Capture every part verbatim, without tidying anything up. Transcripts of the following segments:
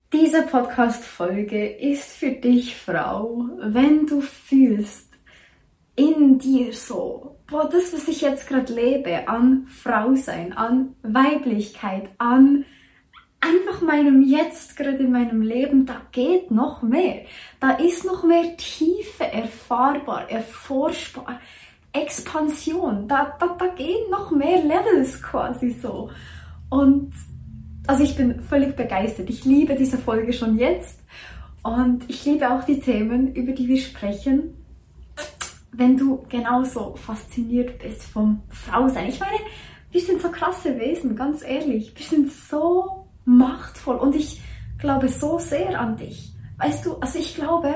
Diese Podcast-Folge ist für dich, Frau, wenn du fühlst in dir so, boah, das, was ich jetzt gerade lebe, an Frausein, an Weiblichkeit, an einfach meinem Jetzt gerade in meinem Leben, da geht noch mehr. Da ist noch mehr Tiefe erfahrbar, erforschbar, Expansion, da, da, da gehen noch mehr Levels quasi so. Und also ich bin völlig begeistert. Ich liebe diese Folge schon jetzt und ich liebe auch die Themen, über die wir sprechen. Wenn du genauso fasziniert bist vom Frausein. Ich meine, wir sind so krasse Wesen, ganz ehrlich. Wir sind so machtvoll und ich glaube so sehr an dich. Weißt du, also ich glaube,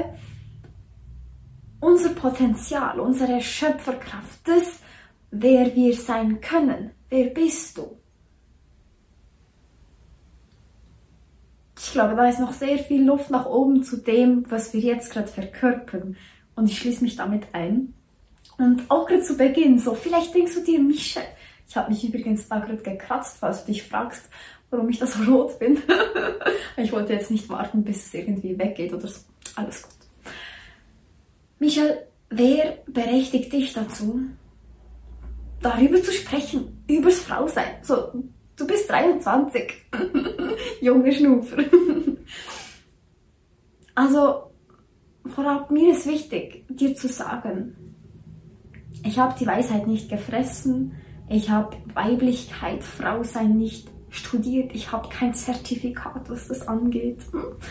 unser Potenzial, unsere Schöpferkraft, das, wer wir sein können, wer bist du? Ich glaube, da ist noch sehr viel Luft nach oben zu dem, was wir jetzt gerade verkörpern. Und ich schließe mich damit ein. Und auch gerade zu Beginn, so, vielleicht denkst du dir, Michelle, ich habe mich übrigens da gerade gekratzt, falls du dich fragst, warum ich da so rot bin. Ich wollte jetzt nicht warten, bis es irgendwie weggeht oder so. Alles gut. Michelle, wer berechtigt dich dazu, darüber zu sprechen, übers Frausein? So, du bist dreiundzwanzig, junge Schnufer. Also, vorab, mir ist wichtig, dir zu sagen, ich habe die Weisheit nicht gefressen, ich habe Weiblichkeit, Frausein nicht studiert, ich habe kein Zertifikat, was das angeht.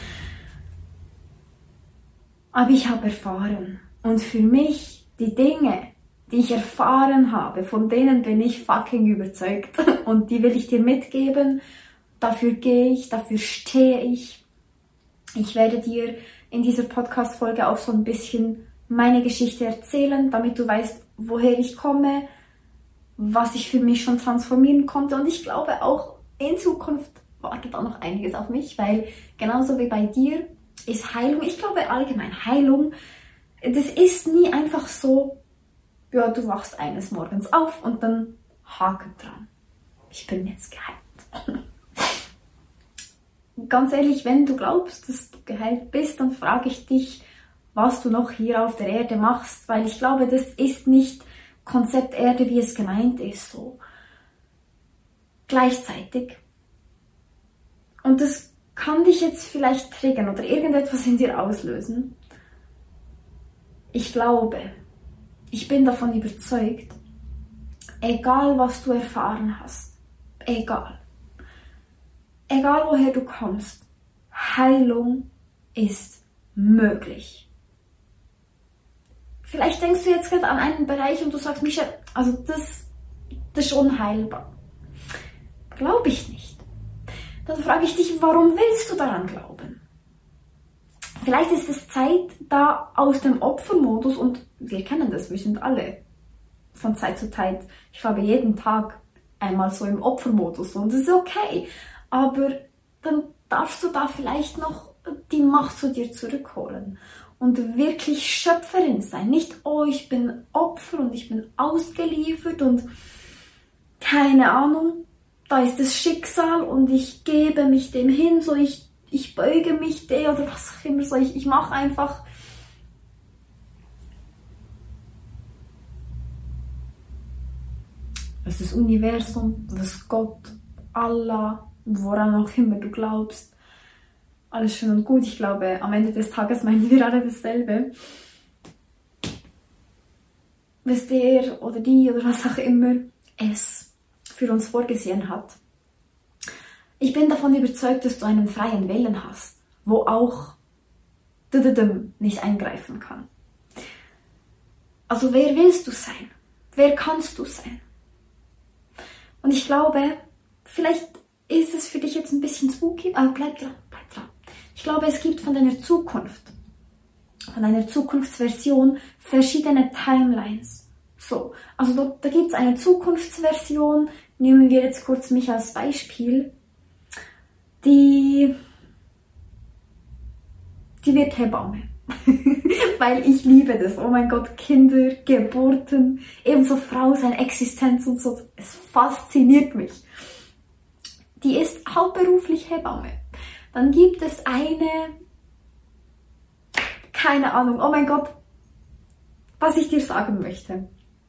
Aber ich habe erfahren. Und für mich, die Dinge, die ich erfahren habe, von denen bin ich fucking überzeugt. Und die will ich dir mitgeben. Dafür gehe ich, dafür stehe ich. Ich werde dir in dieser Podcast-Folge auch so ein bisschen meine Geschichte erzählen, damit du weißt, woher ich komme, was ich für mich schon transformieren konnte. Und ich glaube auch, in Zukunft wartet auch noch einiges auf mich, weil genauso wie bei dir ist Heilung, ich glaube allgemein Heilung, das ist nie einfach so, ja, du wachst eines Morgens auf und dann Haken dran. Ich bin jetzt geheilt. Ganz ehrlich, wenn du glaubst, dass du geheilt bist, dann frage ich dich, was du noch hier auf der Erde machst, weil ich glaube, das ist nicht Konzept Erde, wie es gemeint ist, so. Gleichzeitig. Und das kann dich jetzt vielleicht triggern oder irgendetwas in dir auslösen. Ich glaube, ich bin davon überzeugt, egal was du erfahren hast, egal, egal woher du kommst, Heilung ist möglich. Vielleicht denkst du jetzt gerade an einen Bereich und du sagst, Micha, also das, das ist unheilbar. Glaube ich nicht. Dann frage ich dich, warum willst du daran glauben? Vielleicht ist es Zeit, da aus dem Opfermodus, und wir kennen das, wir sind alle von Zeit zu Zeit, ich glaube jeden Tag einmal so im Opfermodus und das ist okay. Aber dann darfst du da vielleicht noch die Macht zu dir zurückholen und wirklich Schöpferin sein. Nicht, oh, ich bin Opfer und ich bin ausgeliefert und keine Ahnung, da ist das Schicksal und ich gebe mich dem hin, so ich, ich beuge mich dem oder was auch immer, so ich, ich mache einfach. Das ist das Universum, das ist Gott, Allah, woran auch immer du glaubst. Alles schön und gut. Ich glaube, am Ende des Tages meinen wir alle dasselbe. Was der oder die oder was auch immer es für uns vorgesehen hat. Ich bin davon überzeugt, dass du einen freien Willen hast, wo auch nicht eingreifen kann. Also wer willst du sein? Wer kannst du sein? Und ich glaube, vielleicht ist es für dich jetzt ein bisschen spooky, aber bleib dran, bleib dran. Ich glaube, es gibt von deiner Zukunft, von deiner Zukunftsversion verschiedene Timelines. So, also da, da gibt es eine Zukunftsversion, nehmen wir jetzt kurz mich als Beispiel, die, die wird Hebamme. Weil ich liebe das. Oh mein Gott, Kinder, Geburten, ebenso Frau, seine Existenz und so. Es fasziniert mich. Die ist hauptberuflich Hebamme. dann gibt es eine, keine Ahnung, oh mein Gott, was ich dir sagen möchte.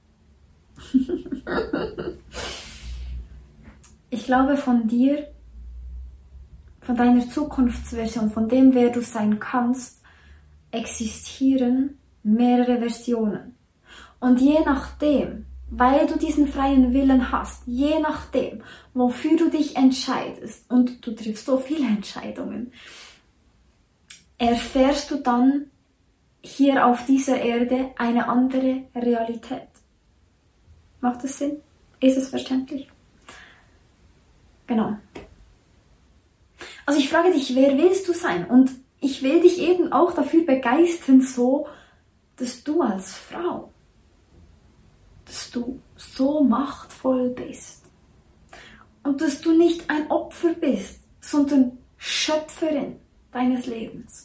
Ich glaube, von dir, von deiner Zukunftsversion, von dem, wer du sein kannst, existieren mehrere Versionen. Und je nachdem, weil du diesen freien Willen hast, je nachdem, wofür du dich entscheidest, und du triffst so viele Entscheidungen, erfährst du dann hier auf dieser Erde eine andere Realität. Macht das Sinn? Ist es verständlich? Genau. Also ich frage dich, wer willst du sein? Und ich will dich eben auch dafür begeistern, so, dass du als Frau, dass du so machtvoll bist. Und dass du nicht ein Opfer bist, sondern Schöpferin deines Lebens.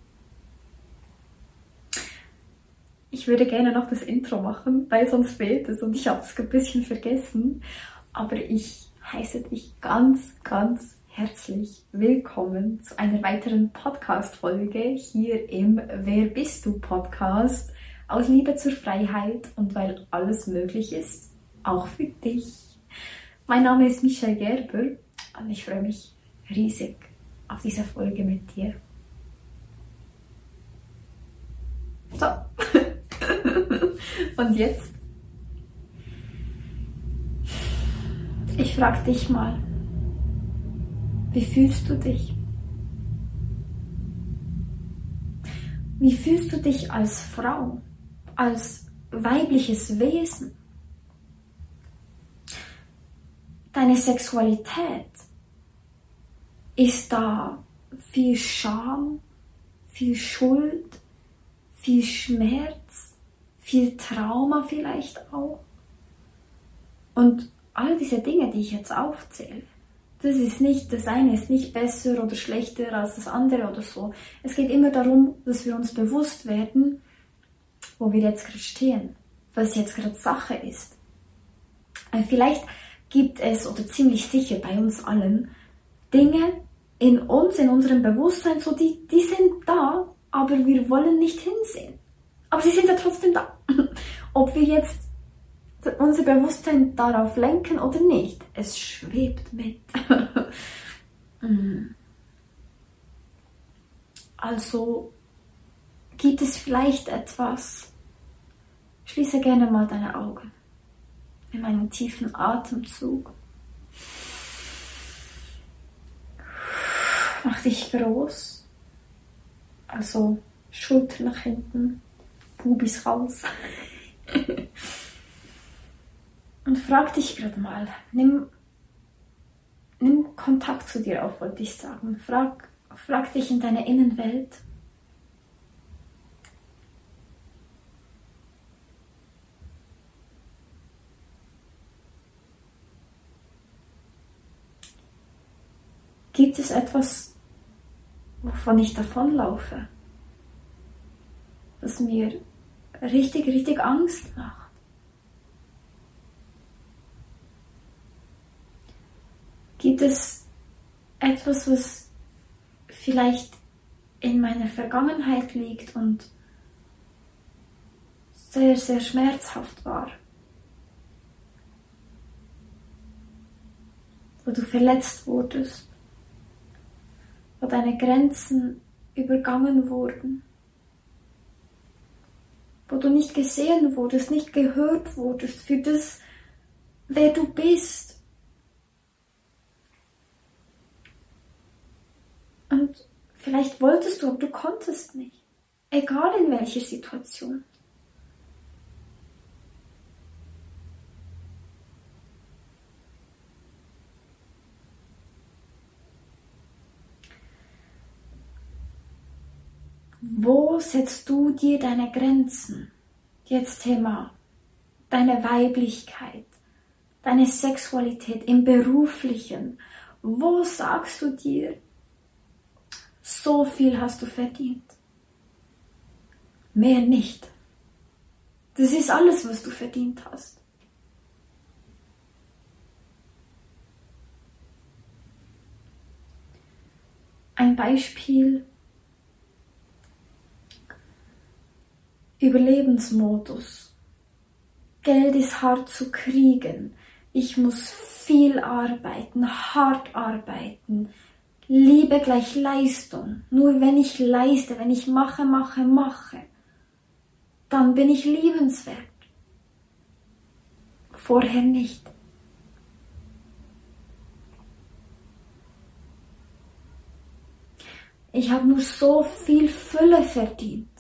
Ich würde gerne noch das Intro machen, weil sonst fehlt es und ich habe es ein bisschen vergessen. Aber ich heiße dich ganz, ganz herzlich willkommen zu einer weiteren Podcast-Folge hier im Wer bist du Podcast. Aus Liebe zur Freiheit und weil alles möglich ist, auch für dich. Mein Name ist Michelle Gerber und ich freue mich riesig auf diese Folge mit dir. So. Und jetzt? Ich frage dich mal, wie fühlst du dich? Wie fühlst du dich als Frau, als weibliches Wesen? Deine Sexualität, ist da viel Scham, viel Schuld, viel Schmerz, viel Trauma vielleicht auch? Und all diese Dinge, die ich jetzt aufzähle, das ist nicht, das eine ist nicht besser oder schlechter als das andere oder so. Es geht immer darum, dass wir uns bewusst werden, wo wir jetzt gerade stehen, was jetzt gerade Sache ist. Vielleicht gibt es, oder ziemlich sicher bei uns allen, Dinge in uns, in unserem Bewusstsein, so die, die sind da, aber wir wollen nicht hinsehen. Aber sie sind ja trotzdem da. Ob wir jetzt unser Bewusstsein darauf lenken oder nicht, es schwebt mit. Also gibt es vielleicht etwas, schließe gerne mal deine Augen. Nimm einen tiefen Atemzug. Mach dich groß. Also Schulter nach hinten, Pubis raus. Und frag dich gerade mal, nimm, nimm Kontakt zu dir auf, wollte ich sagen. Frag, frag dich in deine Innenwelt. Gibt es etwas, wovon ich davonlaufe, das mir richtig, richtig Angst macht? Gibt es etwas, was vielleicht in meiner Vergangenheit liegt und sehr, sehr schmerzhaft war? Wo du verletzt wurdest, wo deine Grenzen übergangen wurden, wo du nicht gesehen wurdest, nicht gehört wurdest für das, wer du bist. Und vielleicht wolltest du, aber du konntest nicht. Egal in welcher Situation. Wo setzt du dir deine Grenzen? Jetzt Thema deine Weiblichkeit, deine Sexualität im Beruflichen. Wo sagst du dir, so viel hast du verdient? Mehr nicht. Das ist alles, was du verdient hast. Ein Beispiel Überlebensmodus. Geld ist hart zu kriegen. Ich muss viel arbeiten, hart arbeiten. Liebe gleich Leistung. Nur wenn ich leiste, wenn ich mache, mache, mache, dann bin ich liebenswert. Vorher nicht. Ich habe nur so viel Fülle verdient.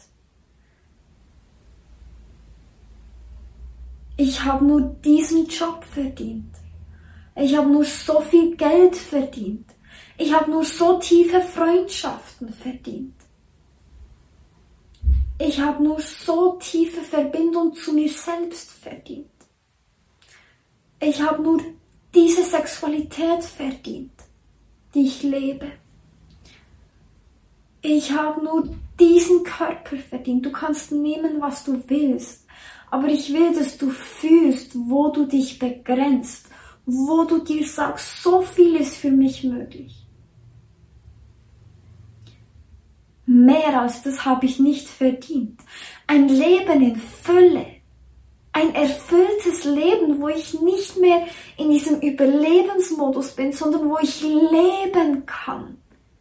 Ich habe nur diesen Job verdient. Ich habe nur so viel Geld verdient. Ich habe nur so tiefe Freundschaften verdient. Ich habe nur so tiefe Verbindung zu mir selbst verdient. Ich habe nur diese Sexualität verdient, die ich lebe. Ich habe nur diesen Körper verdient. Du kannst nehmen, was du willst. Aber ich will, dass du fühlst, wo du dich begrenzt. Wo du dir sagst, so viel ist für mich möglich. Mehr als das habe ich nicht verdient. Ein Leben in Fülle. Ein erfülltes Leben, wo ich nicht mehr in diesem Überlebensmodus bin, sondern wo ich leben kann.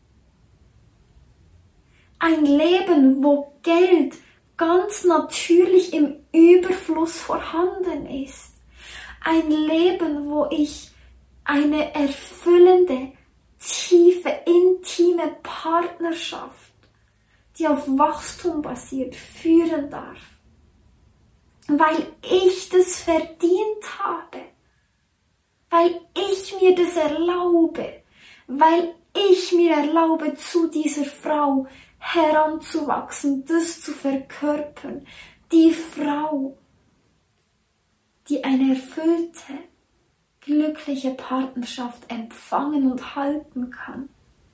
Ein Leben, wo Geld ganz natürlich im Überfluss vorhanden ist. Ein Leben, wo ich eine erfüllende, tiefe, intime Partnerschaft, die auf Wachstum basiert, führen darf. Weil ich das verdient habe. Weil ich mir das erlaube. Weil ich mir erlaube, zu dieser Frau heranzuwachsen, das zu verkörpern. Die Frau, die eine erfüllte, glückliche Partnerschaft empfangen und halten kann.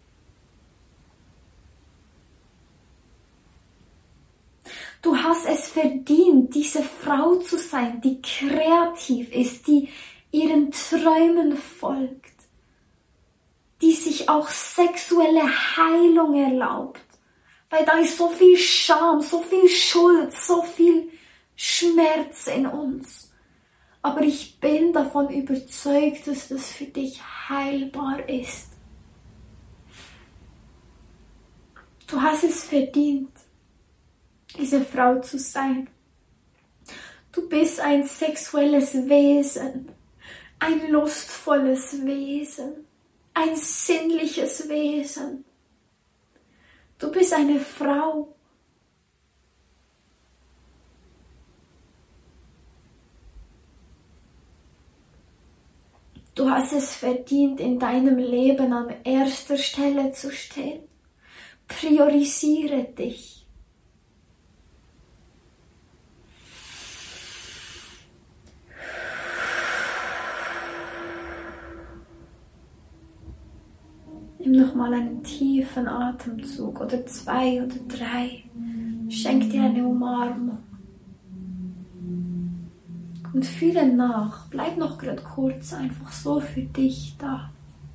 Du hast es verdient, diese Frau zu sein, die kreativ ist, die ihren Träumen folgt, die sich auch sexuelle Heilung erlaubt. Weil da ist so viel Scham, so viel Schuld, so viel Schmerz in uns. Aber ich bin davon überzeugt, dass das für dich heilbar ist. Du hast es verdient, diese Frau zu sein. Du bist ein sexuelles Wesen, ein lustvolles Wesen, ein sinnliches Wesen. Du bist eine Frau. Du hast es verdient, in deinem Leben an erster Stelle zu stehen. Priorisiere dich. Nimm nochmal einen tiefen Atemzug oder zwei oder drei. Schenk dir eine Umarmung. Und fühle nach. Bleib noch gerade kurz einfach so für dich da.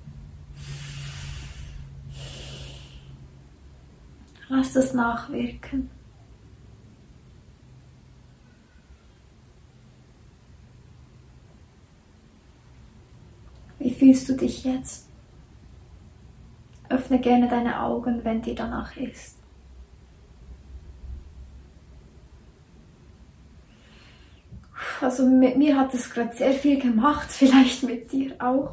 Lass das nachwirken. Wie fühlst du dich jetzt? Öffne gerne deine Augen, wenn dir danach ist. Also mit mir hat es gerade sehr viel gemacht, vielleicht mit dir auch.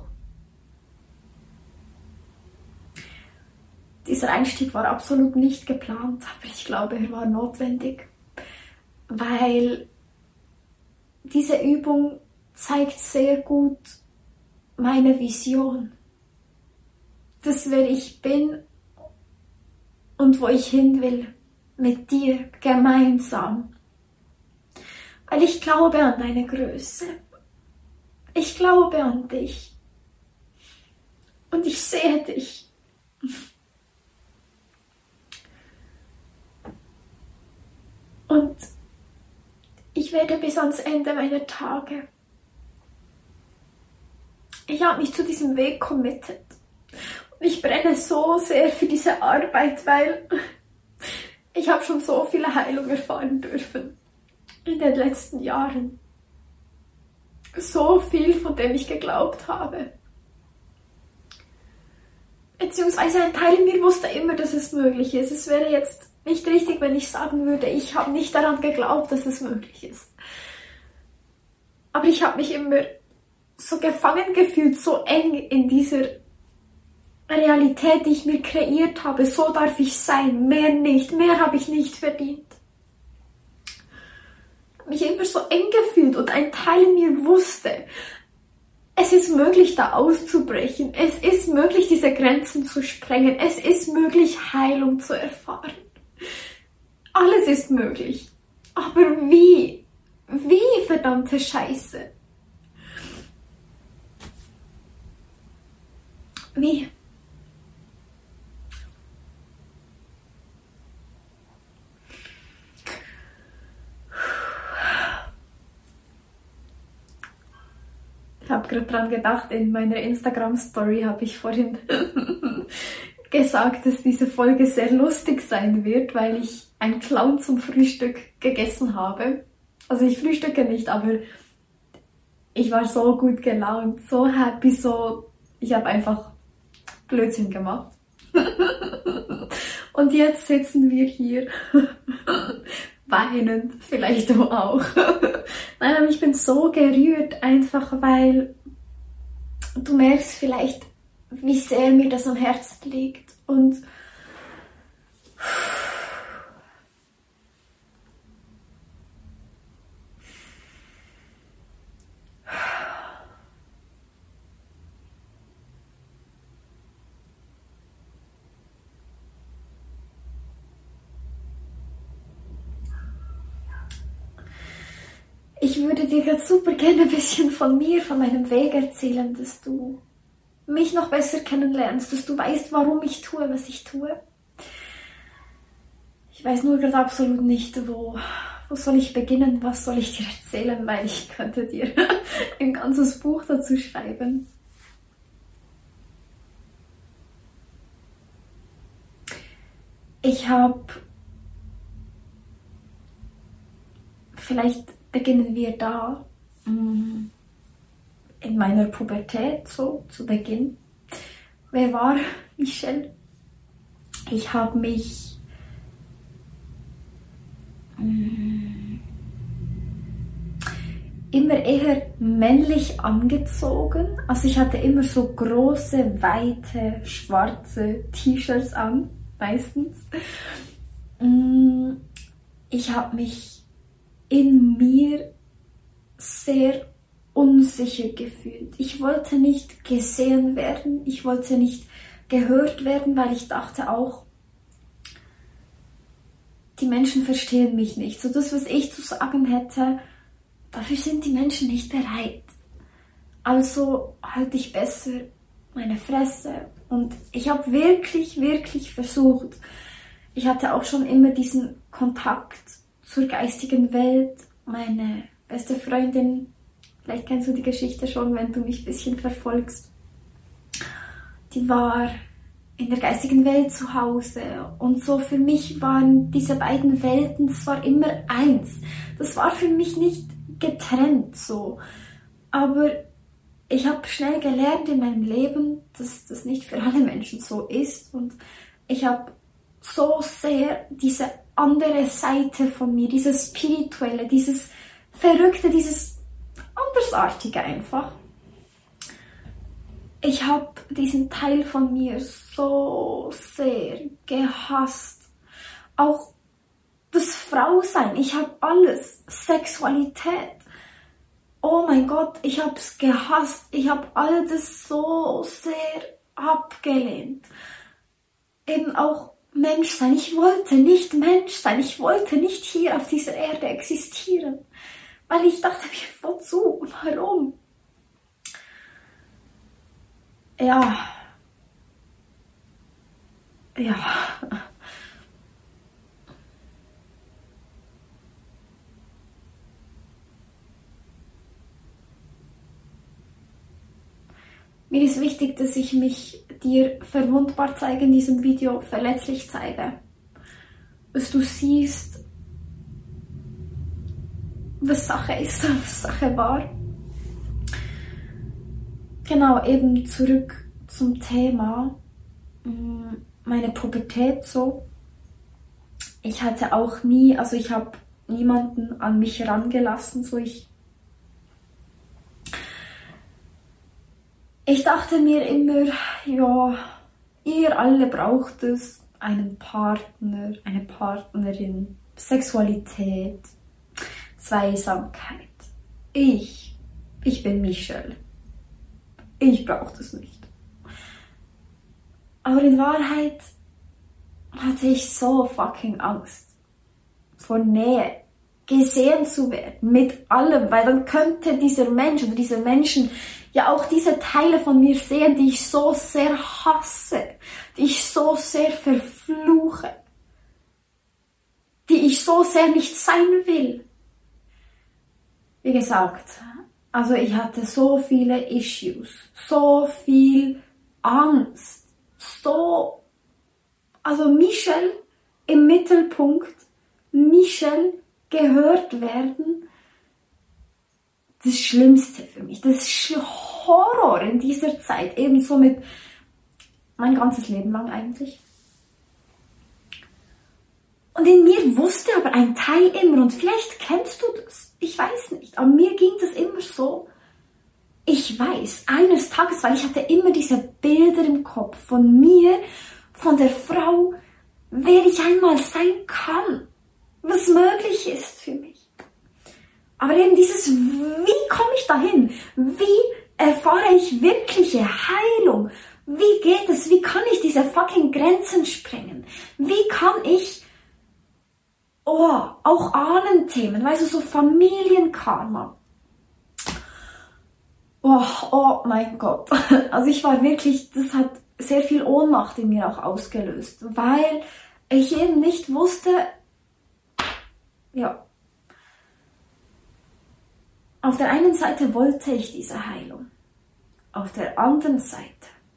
Dieser Einstieg war absolut nicht geplant, aber ich glaube, er war notwendig, weil diese Übung zeigt sehr gut meine Vision. Das, wer ich bin und wo ich hin will, mit dir gemeinsam. Weil ich glaube an deine Größe. Ich glaube an dich. Und ich sehe dich. Und ich werde bis ans Ende meiner Tage. Ich habe mich zu diesem Weg committed. Ich brenne so sehr für diese Arbeit, weil ich habe schon so viele Heilung erfahren dürfen in den letzten Jahren. So viel, von dem ich geglaubt habe. Beziehungsweise ein Teil in mir wusste immer, dass es möglich ist. Es wäre jetzt nicht richtig, wenn ich sagen würde, ich habe nicht daran geglaubt, dass es möglich ist. Aber ich habe mich immer so gefangen gefühlt, so eng in dieser Realität, die ich mir kreiert habe. So darf ich sein, mehr nicht, mehr habe ich nicht verdient. Ich habe mich immer so eng gefühlt und ein Teil in mir wusste, es ist möglich, da auszubrechen. Es ist möglich, diese Grenzen zu sprengen. Es ist möglich, Heilung zu erfahren. Alles ist möglich. Aber wie? Wie, verdammte Scheiße? Wie? Ich habe gerade dran gedacht, in meiner Instagram-Story habe ich vorhin gesagt, dass diese Folge sehr lustig sein wird, weil ich einen Clown zum Frühstück gegessen habe. Also ich frühstücke nicht, aber ich war so gut gelaunt, so happy, so... Ich habe einfach Blödsinn gemacht. Und jetzt sitzen wir hier, weinend, vielleicht du auch. Nein, aber ich bin so gerührt, einfach weil du merkst vielleicht, wie sehr mir das am Herzen liegt. Und ich würde dir gerade super gerne ein bisschen von mir, von meinem Weg erzählen, dass du mich noch besser kennenlernst, dass du weißt, warum ich tue, was ich tue. Ich weiß nur gerade absolut nicht, wo, wo soll ich beginnen, was soll ich dir erzählen, weil ich könnte dir ein ganzes Buch dazu schreiben. Ich habe, vielleicht beginnen wir da, in meiner Pubertät, so zu Beginn. Wer war Michelle? Ich habe mich mh, immer eher männlich angezogen. Also ich hatte immer so große, weite, schwarze T-Shirts an, meistens. Ich habe mich in mir sehr unsicher gefühlt. Ich wollte nicht gesehen werden, ich wollte nicht gehört werden, weil ich dachte auch, die Menschen verstehen mich nicht. So das, was ich zu sagen hätte, dafür sind die Menschen nicht bereit. Also halte ich besser meine Fresse. Und ich habe wirklich, wirklich versucht. Ich hatte auch schon immer diesen Kontakt zur geistigen Welt. Meine beste Freundin, vielleicht kennst du die Geschichte schon, wenn du mich ein bisschen verfolgst, die war in der geistigen Welt zu Hause. Und so für mich waren diese beiden Welten, das war immer eins. Das war für mich nicht getrennt so. Aber ich habe schnell gelernt in meinem Leben, dass das nicht für alle Menschen so ist. Und ich habe so sehr diese andere Seite von mir, dieses Spirituelle, dieses Verrückte, dieses Andersartige einfach. Ich habe diesen Teil von mir so sehr gehasst. Auch das Frausein, ich habe alles. Sexualität. Oh mein Gott, ich habe es gehasst. Ich habe all das so sehr abgelehnt. Eben auch Menschsein. Ich wollte nicht Mensch sein. Ich wollte nicht hier auf dieser Erde existieren. Weil ich dachte mir, wozu? Warum? Ja. Ja. Mir ist wichtig, dass ich mich dir verwundbar zeige in diesem Video, verletzlich zeige. Dass du siehst, was Sache ist, was Sache war. Genau, eben zurück zum Thema, meine Pubertät so. Ich hatte auch nie, also ich habe niemanden an mich herangelassen, so ich Ich dachte mir immer, ja, ihr alle braucht es, einen Partner, eine Partnerin, Sexualität, Zweisamkeit. Ich, ich bin Michelle. Ich brauche das nicht. Aber in Wahrheit hatte ich so fucking Angst vor Nähe, gesehen zu werden mit allem, weil dann könnte dieser Mensch oder diese Menschen ja auch diese Teile von mir sehen, die ich so sehr hasse, die ich so sehr verfluche, die ich so sehr nicht sein will. Wie gesagt, also ich hatte so viele Issues, so viel Angst, so, also Michelle im Mittelpunkt, Michelle gehört werden, das Schlimmste für mich, das Horror in dieser Zeit, ebenso mit mein ganzes Leben lang eigentlich. Und in mir wusste aber ein Teil immer, und vielleicht kennst du das, ich weiß nicht, aber mir ging das immer so, ich weiß, eines Tages, weil ich hatte immer diese Bilder im Kopf von mir, von der Frau, wer ich einmal sein kann, was möglich ist für mich. Aber eben dieses, wie komme ich dahin? Wie erfahre ich wirkliche Heilung? Wie geht es? Wie kann ich diese fucking Grenzen sprengen? Wie kann ich, oh, auch Ahnenthemen, weißt du, so Familienkarma. Oh, oh mein Gott. Also ich war wirklich, das hat sehr viel Ohnmacht in mir auch ausgelöst, weil ich eben nicht wusste, ja, auf der einen Seite wollte ich diese Heilung, auf der anderen Seite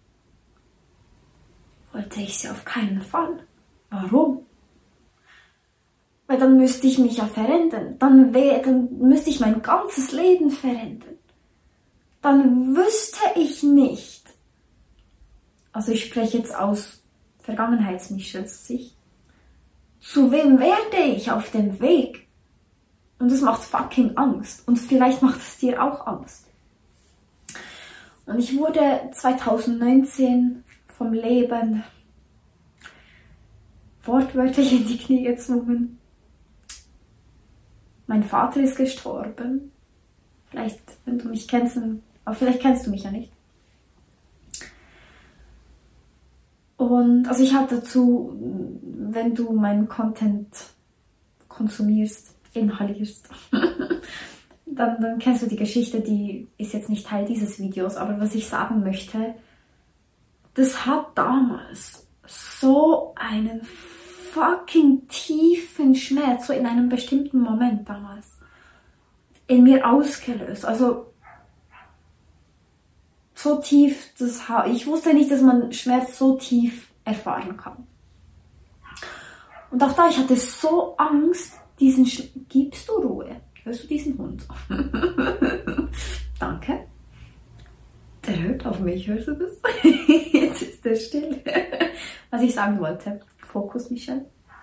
wollte ich sie auf keinen Fall. Warum? Weil dann müsste ich mich ja verändern, dann, wär, dann müsste ich mein ganzes Leben verändern. Dann wüsste ich nicht, also ich spreche jetzt aus Vergangenheitsmichels Sicht, zu wem werde ich auf dem Weg? Und das macht fucking Angst. Und vielleicht macht es dir auch Angst. Und ich wurde zwanzig neunzehn vom Leben wortwörtlich in die Knie gezwungen. Mein Vater ist gestorben. Vielleicht, wenn du mich kennst, aber vielleicht kennst du mich ja nicht. Und also ich habe dazu, wenn du meinen Content konsumierst, inhalierst, dann, dann kennst du die Geschichte, die ist jetzt nicht Teil dieses Videos, aber was ich sagen möchte, das hat damals so einen fucking tiefen Schmerz, so in einem bestimmten Moment damals, in mir ausgelöst. Also so tief, das, ich wusste nicht, dass man Schmerz so tief erfahren kann. Und auch da, ich hatte so Angst, diesen Sch Gibst du Ruhe? Hörst du diesen Hund? Danke. Der hört auf mich, hörst du das? Jetzt ist er still. Was ich sagen wollte. Fokus, Michelle.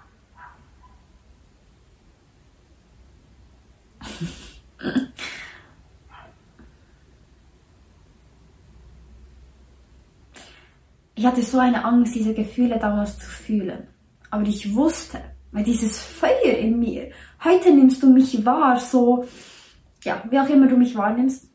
Ich hatte so eine Angst, diese Gefühle damals zu fühlen. Aber ich wusste, weil dieses Feuer in mir, heute nimmst du mich wahr, so, ja, wie auch immer du mich wahrnimmst.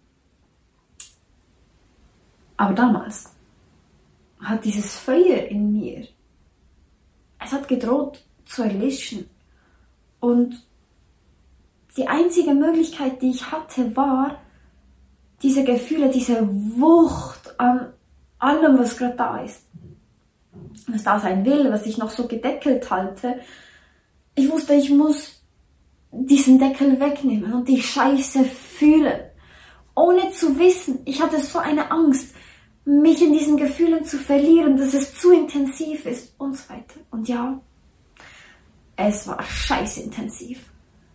Aber damals hat dieses Feuer in mir, es hat gedroht zu erlischen. Und die einzige Möglichkeit, die ich hatte, war, diese Gefühle, diese Wucht an allem, was gerade da ist, was da sein will, was ich noch so gedeckelt halte. Ich wusste, ich muss diesen Deckel wegnehmen und die Scheiße fühlen. Ohne zu wissen, ich hatte so eine Angst, mich in diesen Gefühlen zu verlieren, dass es zu intensiv ist und so weiter. Und ja, es war scheiß intensiv.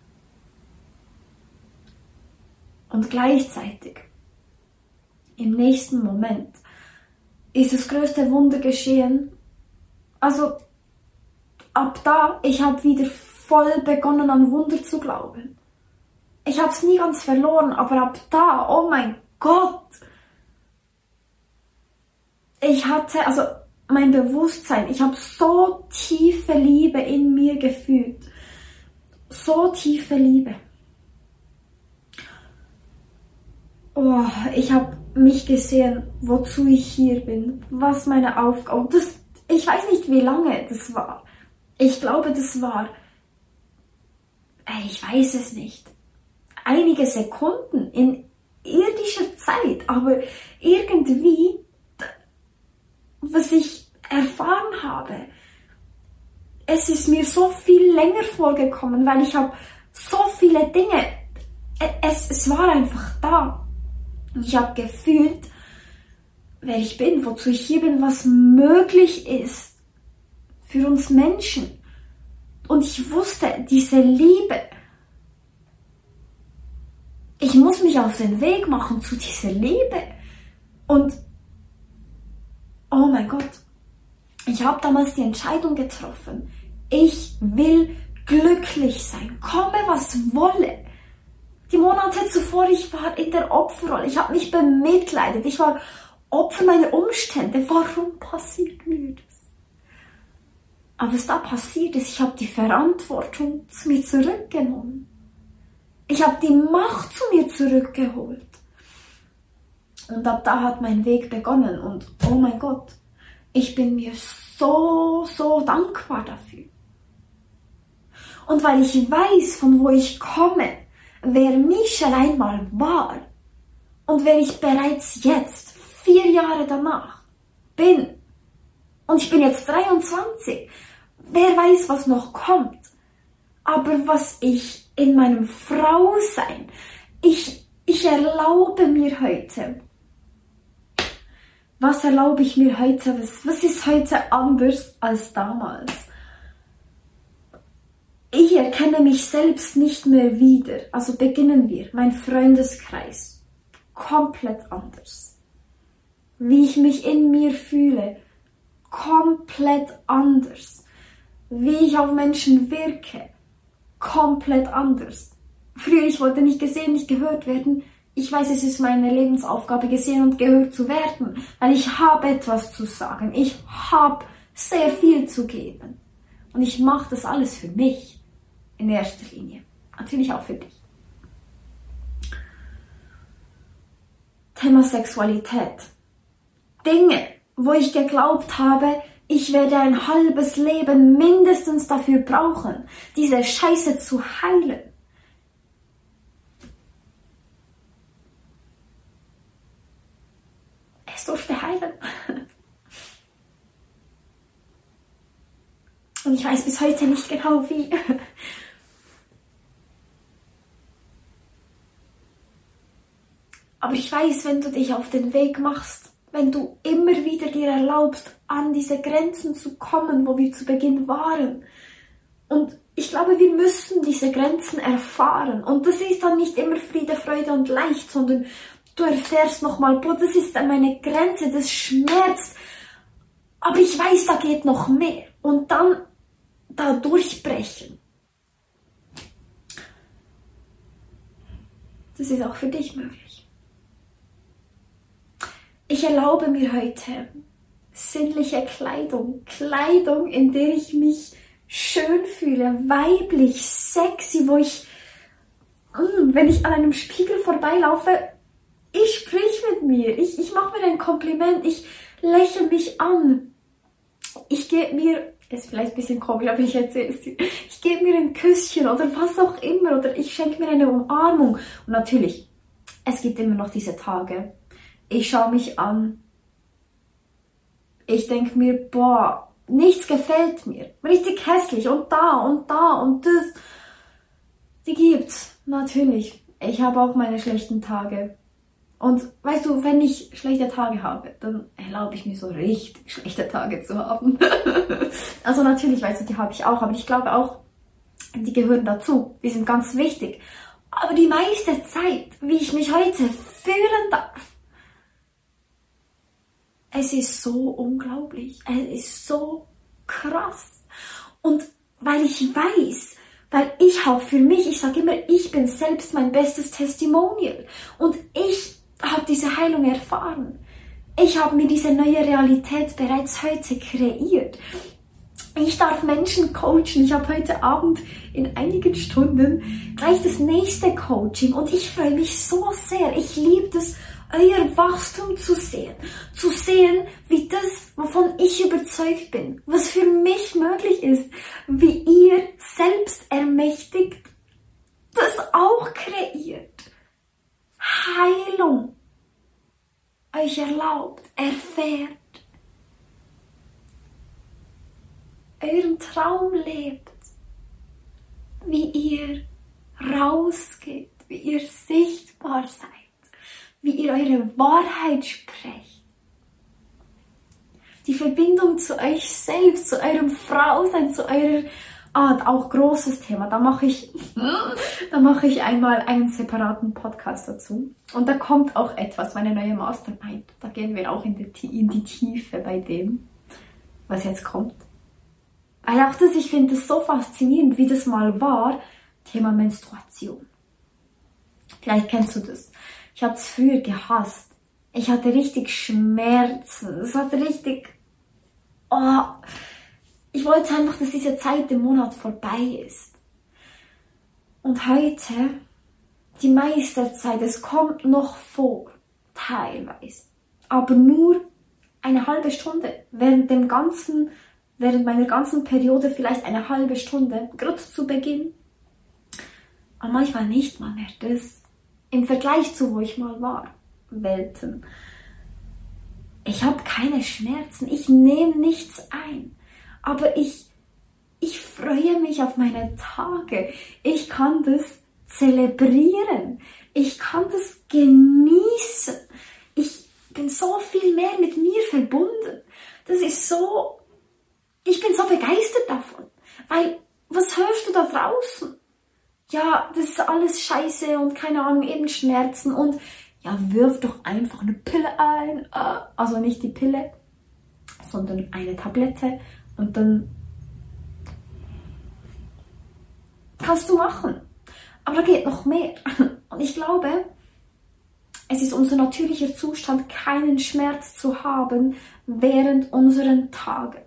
Und gleichzeitig, im nächsten Moment, ist das größte Wunder geschehen. Also, ab da, ich habe wieder voll begonnen an Wunder zu glauben. Ich habe es nie ganz verloren, aber ab da, oh mein Gott, ich hatte, also mein Bewusstsein, ich habe so tiefe Liebe in mir gefühlt. So tiefe Liebe. Oh, ich habe mich gesehen, wozu ich hier bin, was meine Aufgabe, das, ich weiß nicht, wie lange das war. Ich glaube, das war, ich weiß es nicht, einige Sekunden in irdischer Zeit, aber irgendwie, was ich erfahren habe, es ist mir so viel länger vorgekommen, weil ich habe so viele Dinge, es, es war einfach da. Ich habe gefühlt, wer ich bin, wozu ich hier bin, was möglich ist für uns Menschen. Und ich wusste, diese Liebe, ich muss mich auf den Weg machen zu dieser Liebe. Und, oh mein Gott, ich habe damals die Entscheidung getroffen, ich will glücklich sein, komme was wolle. Die Monate zuvor, ich war in der Opferrolle, ich habe mich bemitleidet, ich war Opfer meiner Umstände. Warum passiert mir das? Aber was da passiert ist, ich habe die Verantwortung zu mir zurückgenommen. Ich habe die Macht zu mir zurückgeholt. Und ab da hat mein Weg begonnen und oh mein Gott, ich bin mir so, so dankbar dafür. Und weil ich weiß, von wo ich komme, wer Michelle einmal war und wer ich bereits jetzt, vier Jahre danach, bin. Und ich bin jetzt dreiundzwanzig. Wer weiß, was noch kommt. Aber was ich in meinem Frausein, ich, ich erlaube mir heute, was erlaube ich mir heute, was, was ist heute anders als damals? Ich erkenne mich selbst nicht mehr wieder. Also beginnen wir, mein Freundeskreis, komplett anders. Wie ich mich in mir fühle, komplett anders. Wie ich auf Menschen wirke, komplett anders. Früher, ich wollte nicht gesehen, nicht gehört werden. Ich weiß, es ist meine Lebensaufgabe, gesehen und gehört zu werden, weil ich habe etwas zu sagen. Ich habe sehr viel zu geben. Und ich mache das alles für mich. In erster Linie. Natürlich auch für dich. Thema Sexualität. Dinge, wo ich geglaubt habe, ich werde ein halbes Leben mindestens dafür brauchen, diese Scheiße zu heilen. Es durfte heilen. Und ich weiß bis heute nicht genau wie. Aber ich weiß, wenn du dich auf den Weg machst, wenn du immer wieder dir erlaubst, an diese Grenzen zu kommen, wo wir zu Beginn waren. Und ich glaube, wir müssen diese Grenzen erfahren. Und das ist dann nicht immer Friede, Freude und leicht, sondern du erfährst nochmal, boah, das ist dann meine Grenze, das schmerzt. Aber ich weiß, da geht noch mehr. Und dann da durchbrechen. Das ist auch für dich möglich. Ich erlaube mir heute sinnliche Kleidung, Kleidung, in der ich mich schön fühle, weiblich, sexy, wo ich, wenn ich an einem Spiegel vorbeilaufe, ich sprich mit mir, ich, ich mache mir ein Kompliment, ich lächle mich an, ich gebe mir, ist vielleicht ein bisschen komisch, aber ich erzähle es dir, ich gebe mir ein Küsschen oder was auch immer oder ich schenke mir eine Umarmung. Und natürlich, es gibt immer noch diese Tage, ich schaue mich an, ich denke mir, boah, nichts gefällt mir, richtig hässlich und da und da und das, die gibt's, natürlich. Ich habe auch meine schlechten Tage. Und weißt du, wenn ich schlechte Tage habe, dann erlaube ich mir so richtig schlechte Tage zu haben. Also natürlich, weißt du, die habe ich auch, aber ich glaube auch, die gehören dazu. Die sind ganz wichtig. Aber die meiste Zeit, wie ich mich heute fühlen darf, es ist so unglaublich. Es ist so krass. Und weil ich weiß, weil ich habe für mich, ich sage immer, ich bin selbst mein bestes Testimonial. Und ich habe diese Heilung erfahren. Ich habe mir diese neue Realität bereits heute kreiert. Ich darf Menschen coachen. Ich habe heute Abend in einigen Stunden gleich das nächste Coaching. Und ich freue mich so sehr. Ich liebe das, euer Wachstum zu sehen. Zu sehen, wie das, wovon ich überzeugt bin, was für mich möglich ist, wie ihr selbst ermächtigt, das auch kreiert. Heilung euch erlaubt, erfährt, euren Traum lebt, wie ihr rausgeht, wie ihr sichtbar seid, wie ihr eure Wahrheit sprecht. Die Verbindung zu euch selbst, zu eurem Frausein, zu eurer Art, auch großes Thema. Da mache ich, da mache ich einmal einen separaten Podcast dazu. Und da kommt auch etwas, meine neue Mastermind. Da gehen wir auch in die, in die Tiefe bei dem, was jetzt kommt. Weil auch das, ich finde es so faszinierend, wie das mal war, Thema Menstruation. Vielleicht kennst du das. Ich habe es früher gehasst. Ich hatte richtig Schmerzen. Es hatte richtig... Oh, ich wollte einfach, dass diese Zeit im Monat vorbei ist. Und heute, die meiste Zeit, es kommt noch vor, teilweise. Aber nur eine halbe Stunde. Während dem ganzen, während meiner ganzen Periode vielleicht eine halbe Stunde, gerade zu Beginn. Aber manchmal nicht mal mehr. Das im Vergleich zu, wo ich mal war. Welten. Ich habe keine Schmerzen. Ich nehme nichts ein. Aber ich, ich freue mich auf meine Tage. Ich kann das zelebrieren. Ich kann das genießen. Ich bin so viel mehr mit mir verbunden. Das ist so, ich bin so begeistert davon. Weil, was hörst du da draußen? Ja, das ist alles scheiße und keine Ahnung, eben Schmerzen und ja, wirf doch einfach eine Pille ein. Also nicht die Pille, sondern eine Tablette. Und dann kannst du machen. Aber da geht noch mehr. Und ich glaube, es ist unser natürlicher Zustand, keinen Schmerz zu haben während unseren Tagen.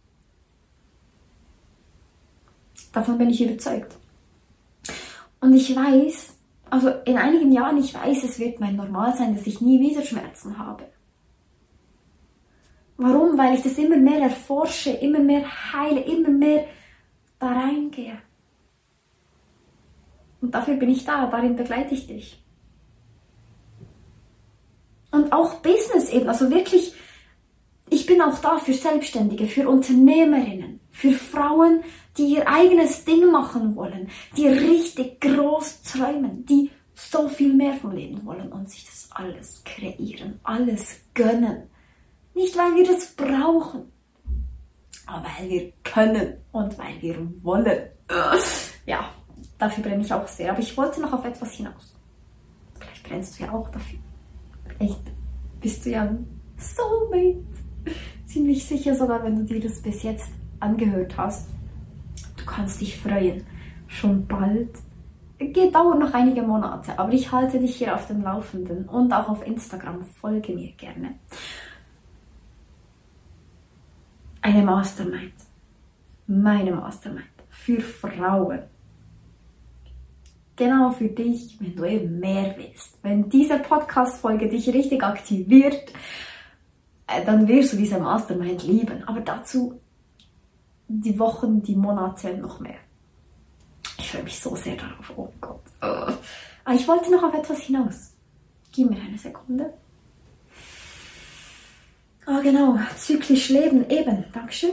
Davon bin ich überzeugt. Und ich weiß, also in einigen Jahren, ich weiß, es wird mein Normal sein, dass ich nie wieder Schmerzen habe. Warum? Weil ich das immer mehr erforsche, immer mehr heile, immer mehr da reingehe. Und dafür bin ich da, darin begleite ich dich. Und auch Business eben, also wirklich, ich bin auch da für Selbstständige, für Unternehmerinnen, für Frauen, die ihr eigenes Ding machen wollen, die richtig groß träumen, die so viel mehr vom Leben wollen und sich das alles kreieren, alles gönnen. Nicht, weil wir das brauchen, aber weil wir können und weil wir wollen. Ja, dafür brenne ich auch sehr. Aber ich wollte noch auf etwas hinaus. Vielleicht brennst du ja auch dafür. Vielleicht bist du ja ein Soulmate. Ziemlich sicher sogar, wenn du dir das bis jetzt angehört hast. Du kannst dich freuen. Schon bald. Geht dauert noch einige Monate, aber ich halte dich hier auf dem Laufenden und auch auf Instagram. Folge mir gerne. Eine Mastermind. Meine Mastermind. Für Frauen. Genau für dich, wenn du eben mehr willst. Wenn diese Podcast-Folge dich richtig aktiviert, dann wirst du diese Mastermind lieben. Aber dazu die Wochen, die Monate noch mehr. Ich freue mich so sehr darauf. Oh Gott. Oh. Aber ich wollte noch auf etwas hinaus. Gib mir eine Sekunde. Ah, genau, zyklisch leben, eben, Dankeschön.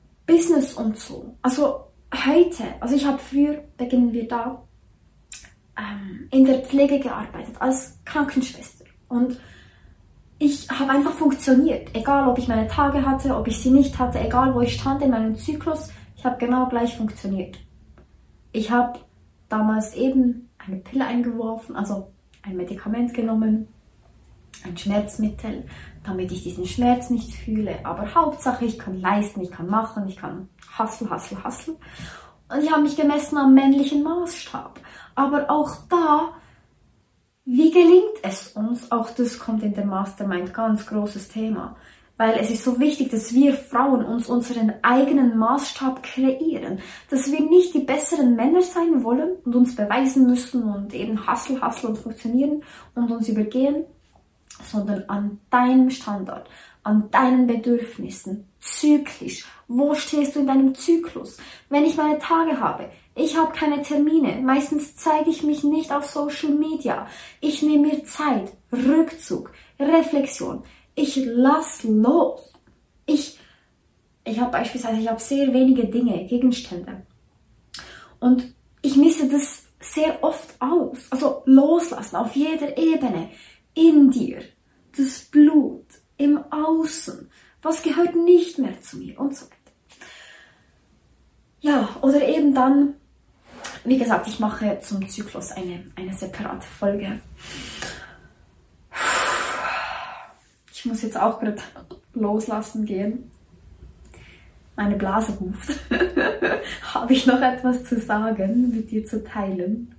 Business und so. Also heute, also ich habe früher, beginnen wir da, ähm, in der Pflege gearbeitet, als Krankenschwester. Und ich habe einfach funktioniert. Egal, ob ich meine Tage hatte, ob ich sie nicht hatte, egal, wo ich stand in meinem Zyklus, ich habe genau gleich funktioniert. Ich habe damals eben eine Pille eingeworfen, also ein Medikament genommen, ein Schmerzmittel, damit ich diesen Schmerz nicht fühle. Aber Hauptsache, ich kann leisten, ich kann machen, ich kann hustle, hustle, hustle. Und ich habe mich gemessen am männlichen Maßstab. Aber auch da, wie gelingt es uns? Auch das kommt in der Mastermind, ganz großes Thema. Weil es ist so wichtig, dass wir Frauen uns unseren eigenen Maßstab kreieren. Dass wir nicht die besseren Männer sein wollen und uns beweisen müssen und eben hustle, hustle und funktionieren und uns übergehen, sondern an deinem Standard, an deinen Bedürfnissen, zyklisch. Wo stehst du in deinem Zyklus? Wenn ich meine Tage habe, ich habe keine Termine, meistens zeige ich mich nicht auf Social Media. Ich nehme mir Zeit, Rückzug, Reflexion. Ich lass los. Ich, ich habe beispielsweise, ich habe sehr wenige Dinge, Gegenstände. Und ich misse das sehr oft aus. Also loslassen auf jeder Ebene. In dir, das Blut, im Außen, was gehört nicht mehr zu mir und so weiter. Ja, oder eben dann, wie gesagt, ich mache zum Zyklus eine, eine separate Folge. Ich muss jetzt auch gerade loslassen gehen. Meine Blase ruft. Habe ich noch etwas zu sagen, mit dir zu teilen?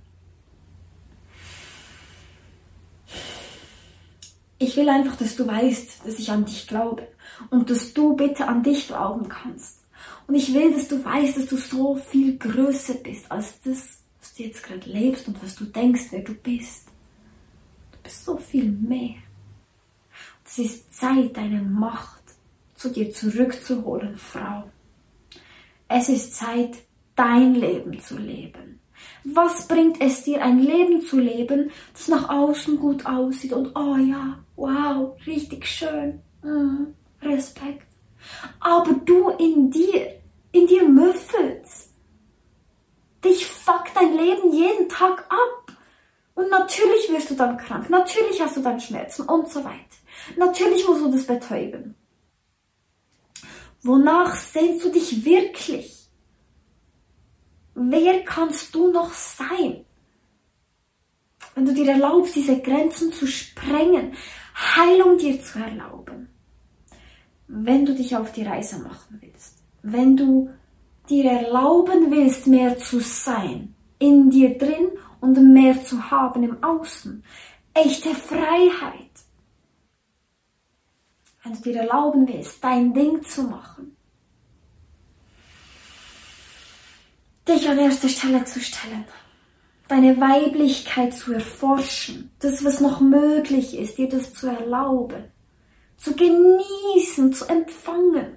Ich will einfach, dass du weißt, dass ich an dich glaube und dass du bitte an dich glauben kannst. Und ich will, dass du weißt, dass du so viel größer bist als das, was du jetzt gerade lebst und was du denkst, wer du bist. Du bist so viel mehr. Es ist Zeit, deine Macht zu dir zurückzuholen, Frau. Es ist Zeit, dein Leben zu leben. Was bringt es dir, ein Leben zu leben, das nach außen gut aussieht und oh ja, wow, richtig schön, mm, Respekt. Aber du in dir, in dir müffelst. Dich fuckt dein Leben jeden Tag ab. Und natürlich wirst du dann krank, natürlich hast du dann Schmerzen und so weiter. Natürlich musst du das betäuben. Wonach sehnst du dich wirklich? Wer kannst du noch sein? Wenn du dir erlaubst, diese Grenzen zu sprengen, Heilung dir zu erlauben. Wenn du dich auf die Reise machen willst. Wenn du dir erlauben willst, mehr zu sein. In dir drin und mehr zu haben im Außen. Echte Freiheit. Wenn du dir erlauben willst, dein Ding zu machen. Dich an erste Stelle zu stellen. Deine Weiblichkeit zu erforschen. Das, was noch möglich ist, dir das zu erlauben. Zu genießen, zu empfangen.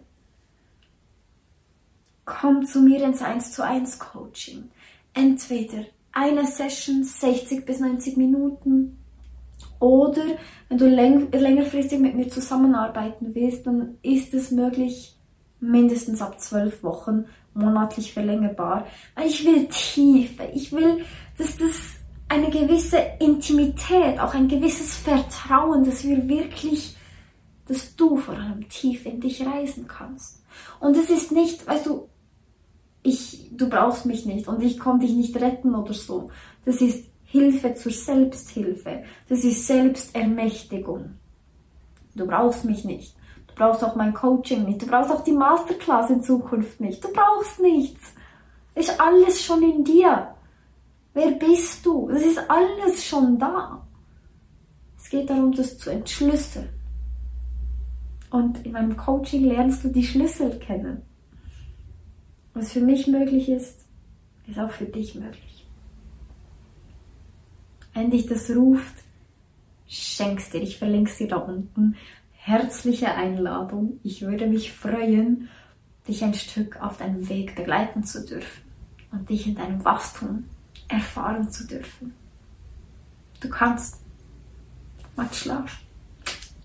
Komm zu mir ins eins zu eins Coaching. Entweder eine Session, sechzig bis neunzig Minuten. Oder wenn du läng- längerfristig mit mir zusammenarbeiten willst, dann ist es möglich, mindestens ab zwölf Wochen, monatlich verlängerbar. Weil ich will Tiefe, ich will, dass das eine gewisse Intimität, auch ein gewisses Vertrauen, dass wir wirklich, dass du vor allem tief in dich reisen kannst. Und es ist nicht, weißt du, ich, du brauchst mich nicht und ich kann dich nicht retten oder so. Das ist Hilfe zur Selbsthilfe. Das ist Selbstermächtigung. Du brauchst mich nicht. Du brauchst auch mein Coaching nicht. Du brauchst auch die Masterclass in Zukunft nicht. Du brauchst nichts. Es ist alles schon in dir. Wer bist du? Es ist alles schon da. Es geht darum, das zu entschlüsseln. Und in meinem Coaching lernst du die Schlüssel kennen. Was für mich möglich ist, ist auch für dich möglich. Wenn dich das ruft, schenk's dir. Ich verlinke es dir da unten. Herzliche Einladung. Ich würde mich freuen, dich ein Stück auf deinem Weg begleiten zu dürfen und dich in deinem Wachstum erfahren zu dürfen. Du kannst. Much love.